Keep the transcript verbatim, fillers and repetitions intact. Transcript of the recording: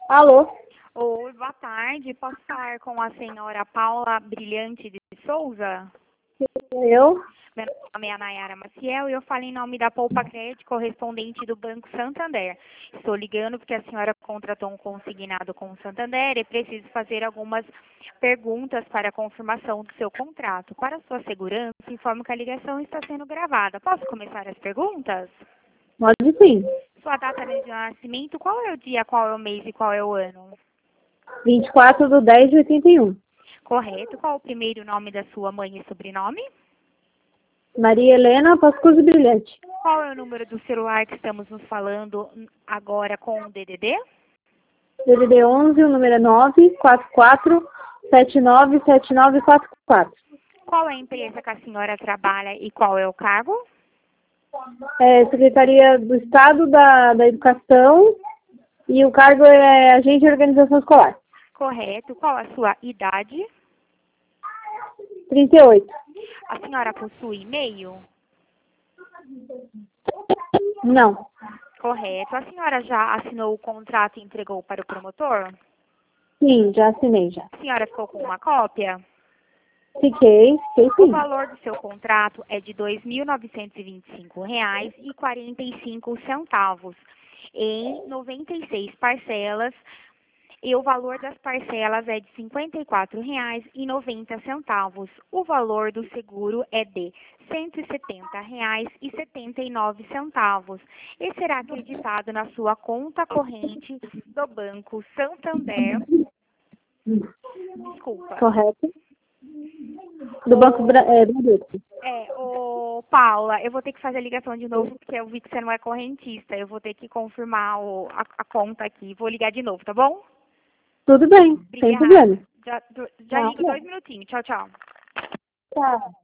Alô? Oi, boa tarde. Posso falar com a senhora Paula Brilhante de Souza? Eu? Meu nome é Nayara Maciel e eu falo em nome da Poupa Crédito, correspondente do Banco Santander. Estou ligando porque a senhora contratou um consignado com o Santander e preciso fazer algumas perguntas para a confirmação do seu contrato. Para sua segurança, informo que a ligação está sendo gravada. Posso começar as perguntas? Pode sim. Sua data de nascimento, qual é o dia, qual é o mês e qual é o ano? vinte e quatro de dez de oitenta e um. Correto. Qual o primeiro nome da sua mãe e sobrenome? Maria Helena Pascoso Brilhante. Qual é o número do celular que estamos nos falando agora com o D D D? D D D onze, o número é nove quatro quatro sete nove sete nove quatro quatro. Qual é a empresa que a senhora trabalha e qual é o cargo? É Secretaria do Estado da, da Educação e o cargo é agente de organização escolar. Correto. Qual a sua idade? trinta e oito. A senhora possui e-mail? Não. Correto. A senhora já assinou o contrato e entregou para o promotor? Sim, já assinei já. A senhora ficou com uma cópia? Fiquei, fiquei O sim. valor do seu contrato é de dois mil novecentos e vinte e cinco reais e quarenta e cinco centavos em noventa e seis parcelas, e o valor das parcelas é de cinquenta e quatro reais e noventa centavos. O valor do seguro é de cento e setenta reais e setenta e nove centavos e será acreditado na sua conta corrente do Banco Santander. Desculpa. Correto. Do Banco Bra é, Bradesco. É, ô Paula, eu vou ter que fazer a ligação de novo, porque eu vi que você não é correntista. Eu vou ter que confirmar o, a, a conta aqui. Vou ligar de novo, tá bom? Tudo bem, sem Obrigada. problema. Já, já Tá. ligo dois minutinhos. Tchau, tchau. Tá.